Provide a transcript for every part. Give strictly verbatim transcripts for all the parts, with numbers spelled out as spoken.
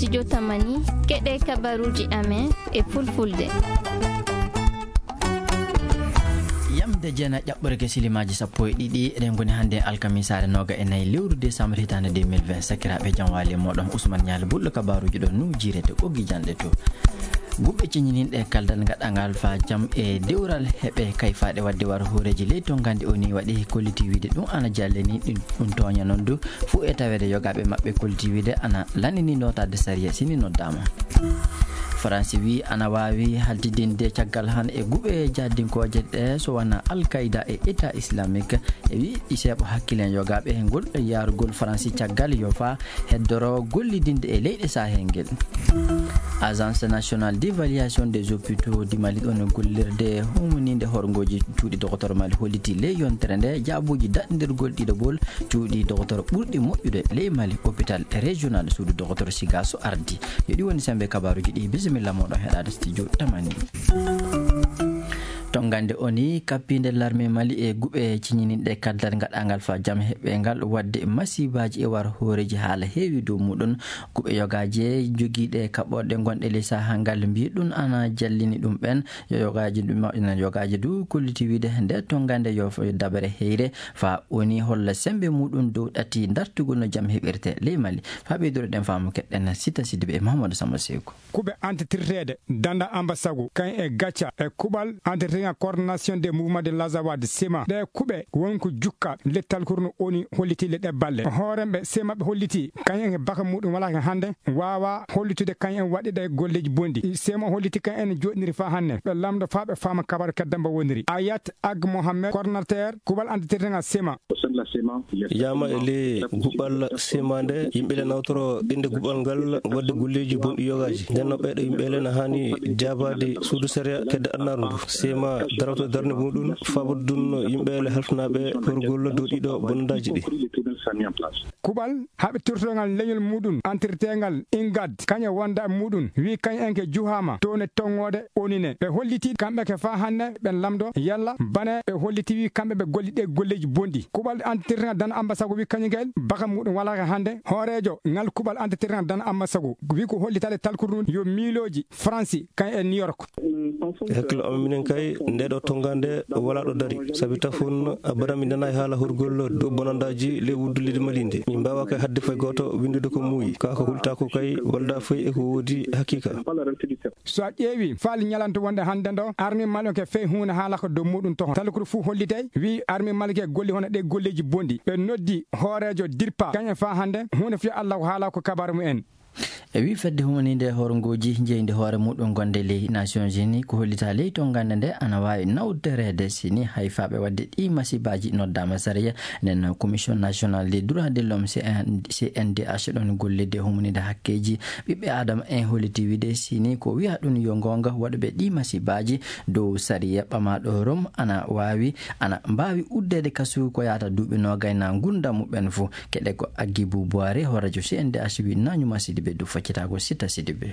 studio tamani keɗe kabaruji amen e fulfulde. Yamde jena ƴaɓɓorke silimaji sappo e ɗiɗi eɗen goni hannde alkamisare noga e nayyi lewru décembre hitande deux mille vingt sakiraɓe jam wali moɗon Ousmane Niale bulɗo kabaruji ɗo nu jirete ɓoggi janɗe to guɓɓe ciñininɗe kaldal gaɗangal fa jam e dewral heɓe kayfaɗe wadde war horeji ley to gandi o ni waɗi kolliti wiide ɗum ana jalleni ɗum toña noon du fuu e tawede yogaɓe mabɓe kolliti wiide ana landini notade saria sini noddama. France wi ana wawi haltidinde caggal han e guɓe jaddinkoje ɗe so wona al-qaida e état islamique e wi ɗi seeɓo hakkilen yogaɓe e ngol yarugol France caggal yo fa heddoro gollidinde e leyɗe sahel ngel. Agence nationale d'évaluation des hôpitaux di Mali ɗon gollirde humninde horgoji cuuɗi docteur Mali holliti ley yontere nde jaabuji daɗɗidirgol ɗiɗobol cuuɗi docteur ɓurɗi moƴƴude ley Mali hôpital régional suudu docteur Sigasso ardi yo ɗi woni sembe kabaruji ɗi bisimilla moɗon heɗade studio tamani. Tongande oni kappinde l'armée Mali e guɓe ciñininɗe kaldal gaɗangal fa jam heɓɓengal wadde masibaji e war horeji haala heewi dow muɗum guɓe yogaji joguiɗe kaɓɓoɗe gonɗe ley sahangal mbi ɗum ana jallini ɗum ɓen yo yogaji ɗum yogaji du kolliti wiide nde tongande yo dabare heyre fa oni holla sembe muɗum dow ɗati dartugol no jam heɓirte ley Mali fa ɓeydoro ɗen faamu keɗɗen Sita Sidibé e Mahamadou Samba Seko kuɓe antitirtede danda ambasagu kan e gacca e kuɓal antitirga coordination des mouvements de l'Azawad sema ɗe kuɓe wonko jukka lettal kurno oni holliti le ɗe balle hooremɓe sema ɓe holliti kañen e baka muɗum wala ke hande wawa hollitude kañen waɗiɗa golleji bondi sema holliti kan en joɗniri fa hande ɓe lamdo fa ɓe fama kabar kaddamba woniri Ayat Ag Mohamed coordinateur kuɓal antitirga sema yama ele guɓal sema nde yimɓele nawtoro inde guɓal ngal wadde golleji bonɗi yogaji nden no ɓeɗo yimɓele ne hani jabade suudu séria kedde annaru ndu sema darawto darde muɗum fabodunno yimɓele halfnaɓe horgollo dow ɗiɗo bondaji ɗi kuɓal haɓe tirtogal leñol muɗum entretien ingad kañe wonda e muɗum wi kañ enke juhama to ne tongode onine ɓe holliti kamɓe ke fa hande ɓen lamdo yalla bane ɓe holliti wi kamɓe ɓe golliɗe golleji bonɗi kuɓal entretien dan ambasago wi kañiguel baka muɗum walaka hande hoorejo ngal kuɓal entretien dan ambasago wi ko hollitade talkurɗum yo miloji France kañ e New York hakkille amen minen kay ndeɗo tongande wala ɗo dari saabi tafon badami nana e haala horgol dow bonandaji ley wuddulide malinde min mbawa kay hadde fay goto windude ko muuyi kaka hulta ko kay walda fayi eko woodi hakkika so a ƴeewi faali ñalanto wonde hande ndo armée Mali ke fey hunde haala ko dow muɗum tohon talkuru fuu hollitey wi armée Mali ke golli hono ɗe golleji bonɗi ɓe noddi hoorejo dirpa kañe fa hande hunde fiya Allah ko haala ko kabaru mumen e wi fedde humanide horgoji jeyde hoore muɗum gonde ley Nations Unies ko hollita ley to gande nde ana wawi nawderede sini hay faɓe wadde ɗi masibaji noddama saria nden commission nationale des droits de l'homme C N D H ɗon gollide humanide hakkeji ɓiɓɓe adama en holliti wiide sini ko wiya ɗum yo gonga waɗoɓe ɗi masibaji dow saria ɓamaɗo rom ana wawi ana mbawi uddede kasu ko yata duuɓi nogay na gunda muɓen fo keɗe ko Agibou Boiré horadio C N D H wi nañuma Sidibé du faccitago Sita Sidibé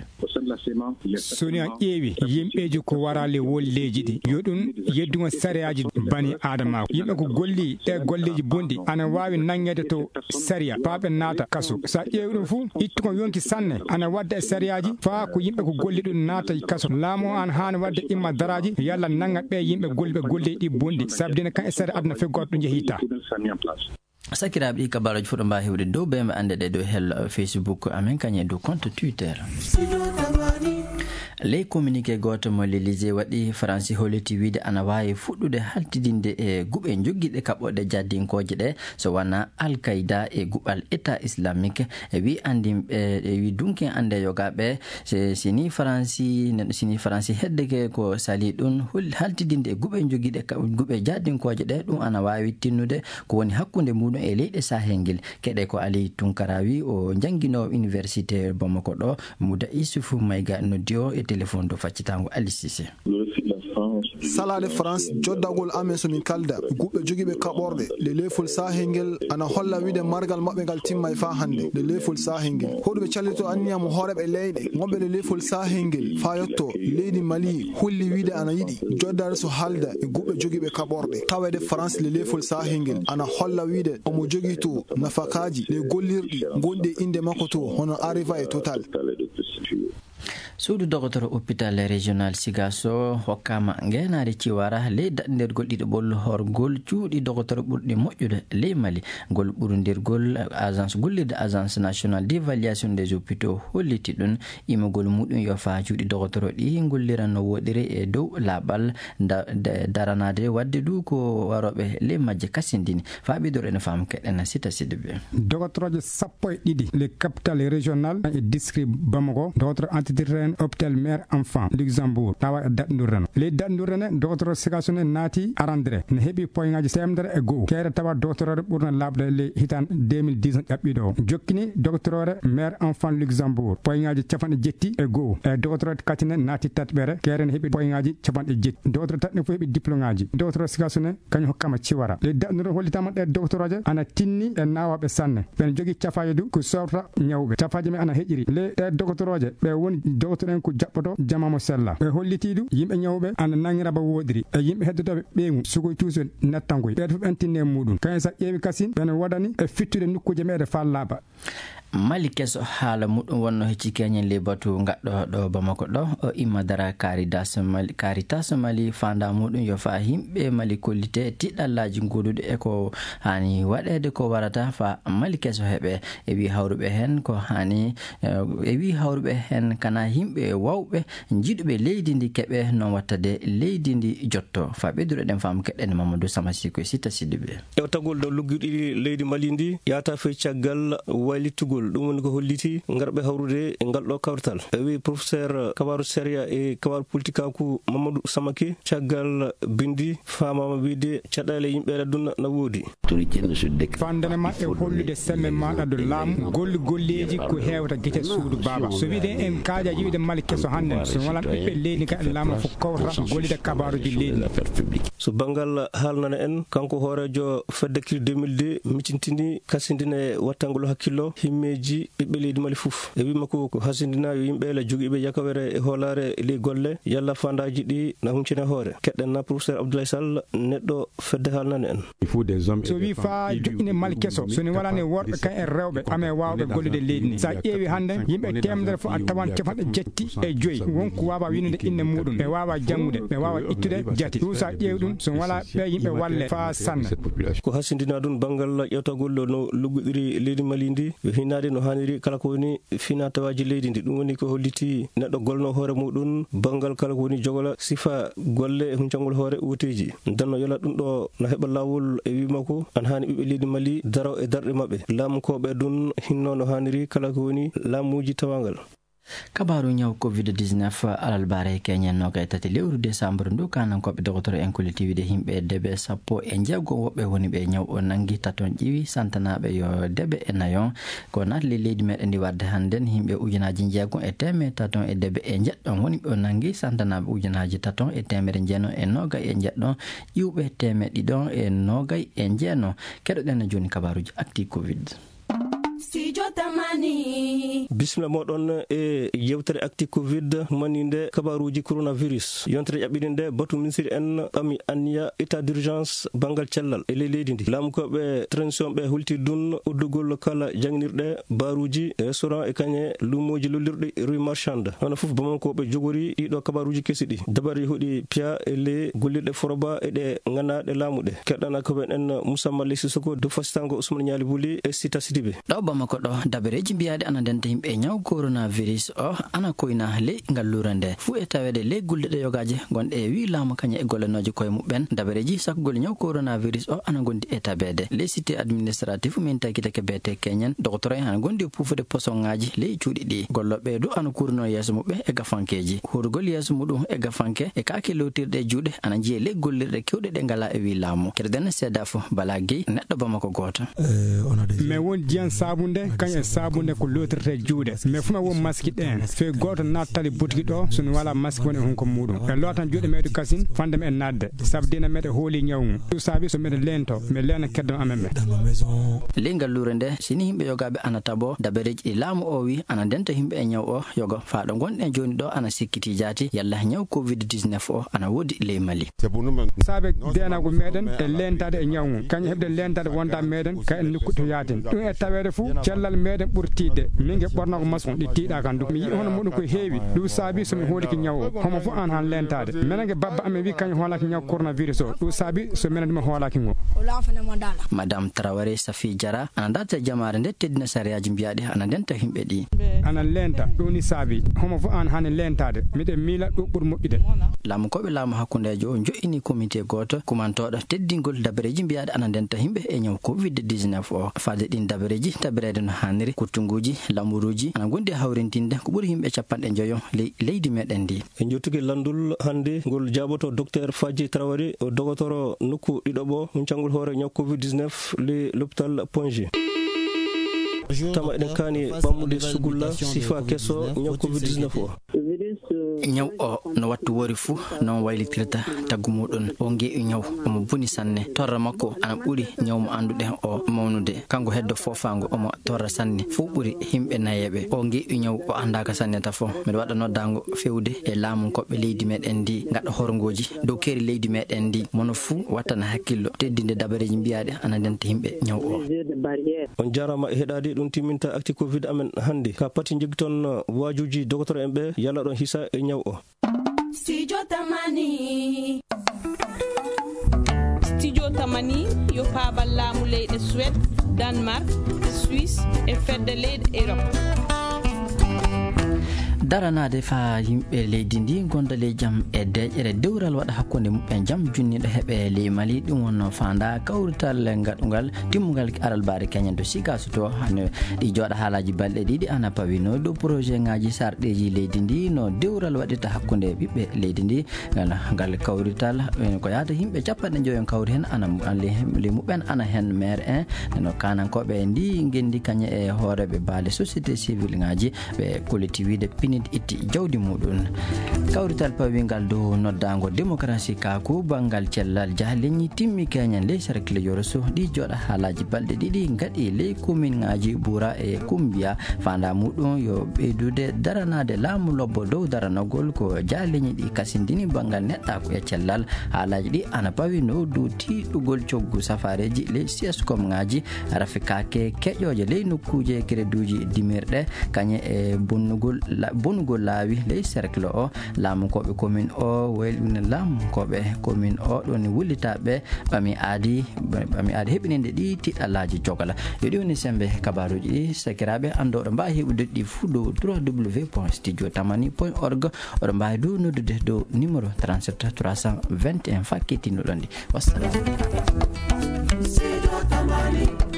soni a ƴeewi yimɓeji ko warale wolleji ɗi yo ɗum yeddugo sariyaji bani adama yimɓe ko golli ɗe golleji bonɗi ana wawi nangede to sariya paɓe naata kaso sa ƴeewi ɗum fuu ittugo yonki sanne ana wadda e sariyaji fa ko yimɓe ko golli ɗum naata kaso laamu an hani wadde imma daraji yalla nanga ɓe yimɓe golliɓe golleji ɗi bonɗi sabdina kan e sari aduna fe goto ɗum jehita sakiraɓe ɗi kabaruji fuɗo mbawi hewde dow ɓe mbe ande ɗe dow hel Facebook amen kañe dow compte Twitter ley communiqué goto mo l'Élysée waɗi France holliti wiide ana wawi fuɗɗude haltidinde e guɓe jogguiɗe kaɓɓoɗe jaddinkoje ɗe so wona al-qaida e guɓal état islamique e wi andimɓe e wi dunki ande yogaɓe sini France sini France heddeke ko sali ɗum haltidinde e guɓe jogguiɗe guɓe jaddinkoje ɗe ɗum ana wawi tinnude ko woni hakkude muɗum e leyɗe sahel ngel keɗe ko Ali Tunkara wi o jangguinowo université Bamako ɗo Mouda Issoufou Maïga noddi o ete téléphone do faccitango Ali Cissé. salade France joddagol amen so min kalda gubbe jogibe kaborde le lefol sahengel ana holla wide margal mabbe gal timmay fa hande le lefol sahengel hodbe chalito anniyam horebe leyde ngombe le lefol sahengel fayotto leydi Mali hulli wide ana yidi joddar so halda gubbe jogibe kaborde tawede France le lefol sahengel ana holla wide omo jogito nafakaji le gollirdi gonde inde makoto hono arriva e total. suudu docteur hôpital régional Sigasso hokkama ngenaade ciwara le daddergol didi bol horgol cuudi docteur burdi mojjude le Mali gol burundirgol agence gollide agence nationale d'évaluation des hôpitaux holliti dun imagol mudun yo fa cuudi docteur di golliran no wodire e dow labal daranade wadde du ko warobe le majje kasindini faabi dore na fam kedena sita sidbe docteur je sappo e didi le capitale régional et district Bamako docteur antiterrain hôpital mère enfant Luxembourg tawa dadndurano le dadndurane docteur Sigassone nati arandre ne hebi poingaji semdere e go kere tawa docteur burna labde le hitan deux mille dix jabbido jokkini docteur mère enfant Luxembourg poingaji cafande jetti e go e docteur katine nati tatbere kere ne hebi poingaji cafande jetti docteur tatne fo hebi diplômaji docteur Sigassone kanyo hokkama ciwara le dadnduro hollitama de docteuraje ana tinni e nawabe sanne ben jogi cafaydu ko sorta nyawbe cafaji me ana hejiri le de docteuraje be woni docteur en ko jabboto jamamo sella e hollitidu yimbe nyawbe ana nangira ba wodiri e yimbe heddobe beemu sugo tuuso nattangoy be fu entine mudun kaysa ewi kasin ben wadani e fittude nukkuje mede fallaba Mali keso hala mudum wonno hecci kenyen le batu ngaddo do Bamako do o imadara Caritas Mali Caritas Mali fanda mudum yo fa himbe Mali kollite tidallaji godude e ko hani wadede ko warata fa Mali keso hebe e wi hawrube hen ko hani e wi hawrube hen kana himbe wawbe jidube leydi ndi kebe non wattade leydi ndi jotto fa bedure den fam kedden Mamadou Samasiko sita sidibe e tagol do luggudi leydi Mali ndi yata fe ciagal walitugol dum woni ko holliti ngarbe hawrude e ngaldo kawtal wi professeur kabaru seria e kabaru politika ku Mamadou Samake ciagal bindi famama wiide ciadale yimbe la dunna na wodi fandane ma e hollude semme maada do lam golli golleji ko hewta gite suudu baba so wiide en kaaja yiide Mali keso hande so wala be leydi ka lama fu kawta gollide kabaru di leydi so bangal halnana en kanko horejo feddekir deux mille deux mitintini kasindine wattangol hakkillo himmeji bibbe leydi Mali fuf e wi mako ko hasindina yimbe la jogibe yakawere e holare le golle yalla fandaji di na huncine hore kedden na professeur Abdoulaye Sall neddo fedde halnana en il faut des hommes so wi fa joggine Mali keso so ni wala ne worbe kan en rewbe ame waawbe gollide leydi ni sa ewi hande yimbe temdere fu attawan cefande jetti e joyi wonko waaba wininde inne mudum e waaba jangude e waaba ittude jati du sa ewi dum so wala be yimbe walle fa sanna ko hasindina dun bangal yewtagol no luggudiri leydi Mali ndi hinade no haniri kala ko woni fina tawaji leydi ndi dum woni ko holliti neddo golno hore mudun bangal kala ko woni jogola sifa golle e huncangol hore uteji danno yola dum do na heba lawol e wimako an hani bibbe leydi Mali daro e darde mabbe lam ko be dun hinno no haniri kala ko woni lamuji tawangal kabaru nyaw covid dix-neuf alal bare Kenya no kay tati lewru décembre ndo kanan ko be docteur en collective de himbe debe sappo e jago wobbe woni be nyaw on nangi taton jiwi santanabe yo debe enayon ko nat le leydi meden di wadde handen himbe ujunaaji jeego e teme taton e debe e jeddon woni be nangi santanabe ujunaaji taton e temere jeno e noga e jeddon iwbe teme didon e noga e jeno kedo den joni kabaruji acti covid bismillah modon e yewtere acti covid maninde kabaruji coronavirus yontere jabbinde batu ministre en ami anya état d'urgence bangal cellal e leydi ndi lamkobe transition be hulti dun uddugol kala jangnirde baruji restaurant e kanye lumoji lolirde rue marchande hono fof Bamako be jogori dido kabaruji kesidi dabari hudi pia e le gollirde foroba e de ngana de lamude kedana ko ben en Moussa Mali Sissoko de fastango Ousmane Niali Bouli e sita sidibe Bamako do dabereji biade ana dente himbe nyaw coronavirus o ana koyna le ngallurande fu e tawede le guldede yogaje gonde e wi lama kanya e golenoje koy mubben dabereji sak gol nyaw coronavirus o ana gondi e tabede le cité administratif min takita ke bete kenyen docteur han gondi pufude posongaji le cuudi di gollobe do ana kurno yeso mubbe e gafankeji hurgol yeso mudum e gafanke e kake lotirde juude ana jie le gollirde kewde de ngala e wi lamo kerden sedafo balagi neddo Bamako goto me won dian sabunde kanya sabunde woni ko lotirte juude mais fuma won masque den fe goto nattali butiki do sun wala masque woni hon ko mudum e lotan juude medu kasin fandem en nadde sabdina mede hooli nyawmu tu sabi so mede lento me lena keddam amemme lengal lurende sini himbe yogabe anatabo dabereji laamu o wi ana denta himbe e nyaw o yoga faado gonden joni do ana sikkiti jati yalla nyaw covid dix-neuf o ana wodi le mali sabe dena go meden e lentade e nyawmu kany hebde lentade wonda meden ka en nukkuto yatin dum e tawede fu cellal meden burtide minge borna ko mason di tiida kan dum mi yi hono mudum ko heewi du sabi so mi hooli ki nyaw homo fu an han lentade menenge babba ame wi kany hola ki nyaw coronavirus o du sabi so menen dum hola ki ngo madame Traoré Safi Jara andata jamaare de teddina sariyaji biade ana denta himbe di ana lenta doni sabi homo fu an han lentade mide mila do bur mobide lamu ko be lamu hakundejo joini comité goto kumantodo teddingol dabereji biade ana denta himbe e nyaw covid dix-neuf o faade din dabereji taberede no haniri kutunguji lamuruji ana gonde hawrintinde ko buri himbe capande joyo leydi meden di en jotuki landul hande gol jaboto docteur Fadji Traoré o dogotoro nokku didobo mun cangol hore nyaw covid dix-neuf le l'hôpital Ponge tama eden kani bamude sugulla sifa keso nyaw covid dix-neuf o nyaw o no wattu wori fu non waylitirta tagumudon o ngi nyaw o buni sanne torra makko ana buri nyaw mo andude o mawnude kango heddo fofango o mo torra sanne fu buri himbe nayebe o ngi nyaw o andaka sanne ta fo mi wada noddango fewde e laamu ko be leydi meden di ngada horngoji do keri leydi meden di mono fu watana hakkillo teddinde dabareji biade ana denta himbe nyaw o on jarama e hedade dum timinta acti covid amen hande ka pati jigton wajuji docteur embe yalla don hisa e nyaw o Studio Tamani Studio Tamani yo pabal laamu leyde Suède Denmark Suisse e fedde leyde Europe daranade fa yimbe leydi ndi gondale jam e deejere dewral wada hakkunde mubben jam junnido hebe le mali dum wonno fanda kawrital ngadungal timmugal aral bare Kenya do sigaso to hane di joda halaji balde didi ana pawino do projet ngaji sardeji leydi ndi no dewral wadita hakkunde bibbe leydi ndi ngala gal kawrital ko yaata himbe capande joyon kawri hen ana le mubben ana hen maire un no kanan ko be ndi ngendi kanya e horebe balde société civile ngaji be collectivité itti jawdi mudun kawrital pawingal do noddango démocratie ka ko bangal cellal jahlenni timmi Kenya le cercle yoroso di joda halaji balde didi ngadi le commune ngaji bura e kumbia fanda mudun yo bedude daranade lamu lobbo do daranagol ko jahlenni di kasindini bangal nedda ko e cellal halaji di ana pawino do ti dugol coggu safareji le sieskom ngaji rafika ke kejoje le nokuje kreduji dimirde kanye e bonnugol bonugol laawi ley cercle o laamu ko be commune o welwina laamu ko be commune o don wulitabe bami adi bami adi hebininde di tidalaji jogala yodi woni sembe kabaruji sekirabe ando do mba hebude di fudo w w w point studio tamani point org o mba do nodude do numéro trente-sept trois cent vingt et un fakiti no dondi wassalam Studio Tamani